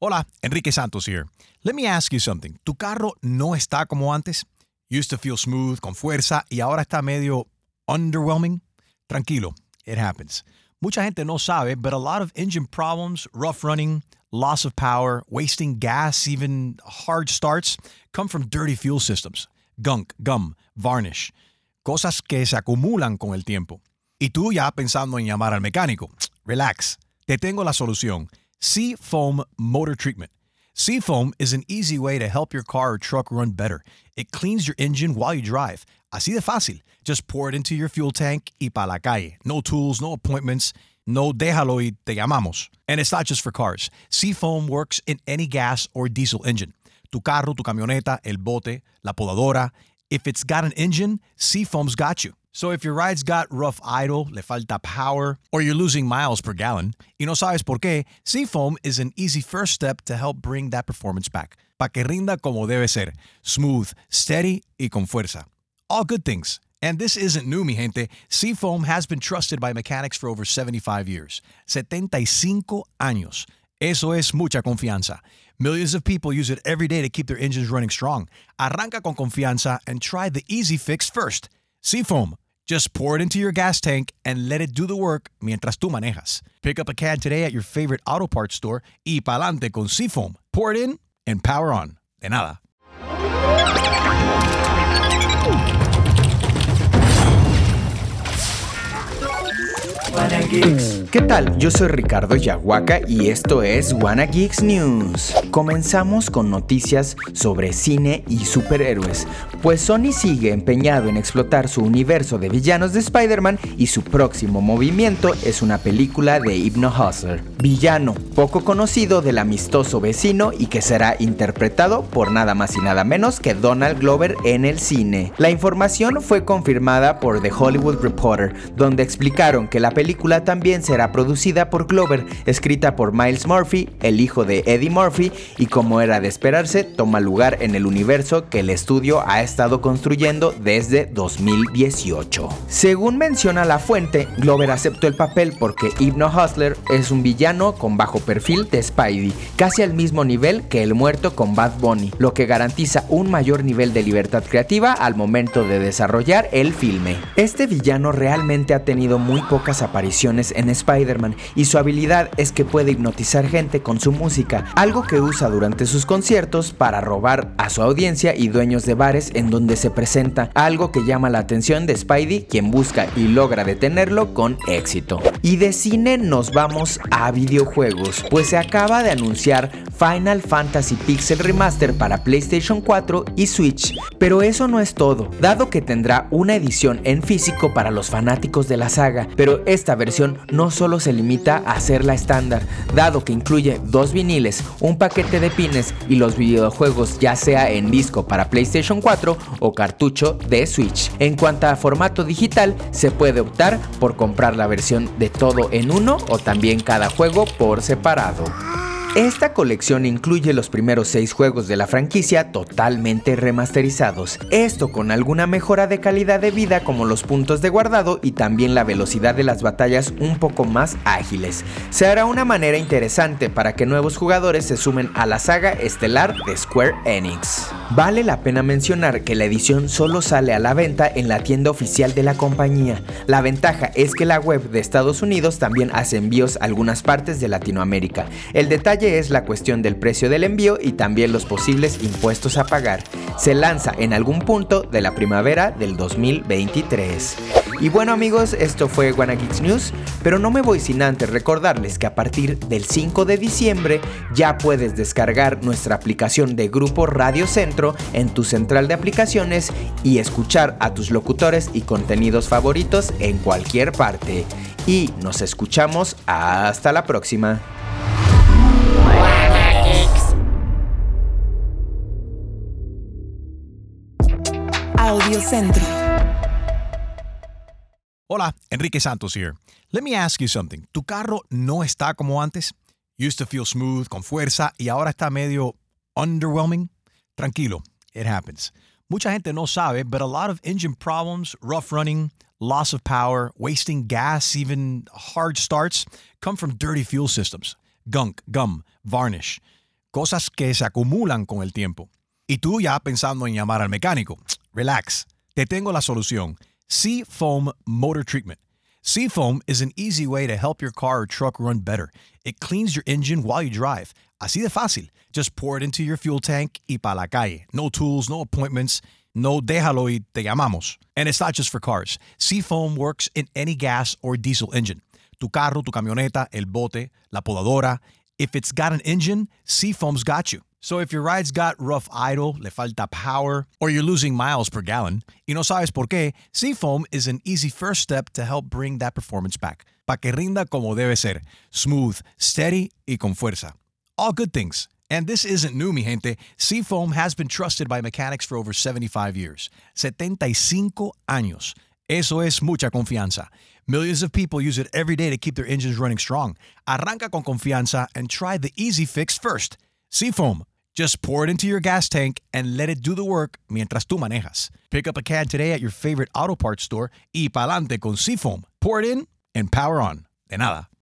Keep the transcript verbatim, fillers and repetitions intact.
Hola, Enrique Santos here. Let me ask you something. ¿Tu carro no está como antes? Used to feel smooth, con fuerza, y ahora está medio underwhelming? Tranquilo, it happens. Mucha gente no sabe, but a lot of engine problems, rough running, loss of power, wasting gas, even hard starts, come from dirty fuel systems. Gunk, gum, varnish. Cosas que se acumulan con el tiempo. Y tú ya pensando en llamar al mecánico. Relax. Te tengo la solución. Seafoam Motor Treatment. Seafoam is an easy way to help your car or truck run better. It cleans your engine while you drive. Así de fácil. Just pour it into your fuel tank y pa la calle. No tools, no appointments. No déjalo y te llamamos. And it's not just for cars. Seafoam works in any gas or diesel engine. Tu carro, tu camioneta, el bote, la podadora. If it's got an engine, Seafoam's got you. So if your ride's got rough idle, le falta power, or you're losing miles per gallon, y no sabes por qué, Seafoam is an easy first step to help bring that performance back. Pa' que rinda como debe ser. Smooth, steady, y con fuerza. All good things. And this isn't new, mi gente. Seafoam has been trusted by mechanics for over seventy-five years. setenta y cinco años. Eso es mucha confianza. Millions of people use it every day to keep their engines running strong. Arranca con confianza and try the easy fix first. Seafoam. Just pour it into your gas tank and let it do the work mientras tú manejas. Pick up a can today at your favorite auto parts store y pa'lante con Seafoam. Pour it in and power on. De nada. ¿Qué tal? Yo soy Ricardo Yahuaca y esto es Wanna Geeks News. Comenzamos con noticias sobre cine y superhéroes, pues Sony sigue empeñado en explotar su universo de villanos de Spider-Man y su próximo movimiento es una película de Hypno Hustler, villano poco conocido del amistoso vecino y que será interpretado por nada más y nada menos que Donald Glover en el cine. La información fue confirmada por The Hollywood Reporter, donde explicaron que la película película también será producida por Glover, escrita por Miles Murphy, el hijo de Eddie Murphy, y como era de esperarse, toma lugar en el universo que el estudio ha estado construyendo desde dos mil dieciocho. Según menciona la fuente, Glover aceptó el papel porque Hypno Hustler es un villano con bajo perfil de Spidey, casi al mismo nivel que el muerto con Bad Bunny, lo que garantiza un mayor nivel de libertad creativa al momento de desarrollar el filme. Este villano realmente ha tenido muy pocas apariciones apariciones en Spider-Man y su habilidad es que puede hipnotizar gente con su música, algo que usa durante sus conciertos para robar a su audiencia y dueños de bares en donde se presenta, algo que llama la atención de Spidey, quien busca y logra detenerlo con éxito. Y de cine nos vamos a videojuegos, pues se acaba de anunciar Final Fantasy Pixel Remaster para PlayStation cuatro y Switch, pero eso no es todo, dado que tendrá una edición en físico para los fanáticos de la saga, pero esta versión no solo se limita a ser la estándar, dado que incluye dos viniles, un paquete de pines y los videojuegos ya sea en disco para PlayStation cuatro o cartucho de Switch. En cuanto a formato digital, se puede optar por comprar la versión de todo en uno o también cada juego por separado. Esta colección incluye los primeros seis juegos de la franquicia totalmente remasterizados, esto con alguna mejora de calidad de vida como los puntos de guardado y también la velocidad de las batallas un poco más ágiles. Se hará una manera interesante para que nuevos jugadores se sumen a la saga estelar de Square Enix. Vale la pena mencionar que la edición solo sale a la venta en la tienda oficial de la compañía. La ventaja es que la web de Estados Unidos también hace envíos a algunas partes de Latinoamérica. El detalle es la cuestión del precio del envío y también los posibles impuestos a pagar. Se lanza en algún punto de la primavera del dos mil veintitrés. Y bueno amigos, esto fue Wanna Geeks News, pero no me voy sin antes recordarles que a partir del cinco de diciembre ya puedes descargar nuestra aplicación de Grupo Radio Centro en tu central de aplicaciones y escuchar a tus locutores y contenidos favoritos en cualquier parte. Y nos escuchamos hasta la próxima. Audio Centro. Hola, Enrique Santos here. Let me ask you something. ¿Tu carro no está como antes? Used to feel smooth, con fuerza, y ahora está medio underwhelming? Tranquilo, it happens. Mucha gente no sabe, but a lot of engine problems, rough running, loss of power, wasting gas, even hard starts, come from dirty fuel systems. Gunk, gum, varnish. cosas que se acumulan con el tiempo. Y tú ya pensando en llamar al mecánico. Relax. Te tengo la solución. Seafoam Motor Treatment. Seafoam is an easy way to help your car or truck run better. It cleans your engine while you drive. Así de fácil. Just pour it into your fuel tank y pa' la calle. No tools, no appointments. No déjalo y te llamamos. And it's not just for cars. Seafoam works in any gas or diesel engine. Tu carro, tu camioneta, el bote, la podadora. If it's got an engine, Seafoam's got you. So if your ride's got rough idle, le falta power, or you're losing miles per gallon, y no sabes por qué, Seafoam is an easy first step to help bring that performance back. Pa' que rinda como debe ser. Smooth, steady, y con fuerza. All good things. And this isn't new, mi gente. Seafoam has been trusted by mechanics for over seventy-five years. setenta y cinco años. Eso es mucha confianza. Millions of people use it every day to keep their engines running strong. Arranca con confianza and try the easy fix first. Seafoam. Just pour it into your gas tank and let it do the work mientras tú manejas. Pick up a can today at your favorite auto parts store y pa'lante con Seafoam. Pour it in and power on. De nada.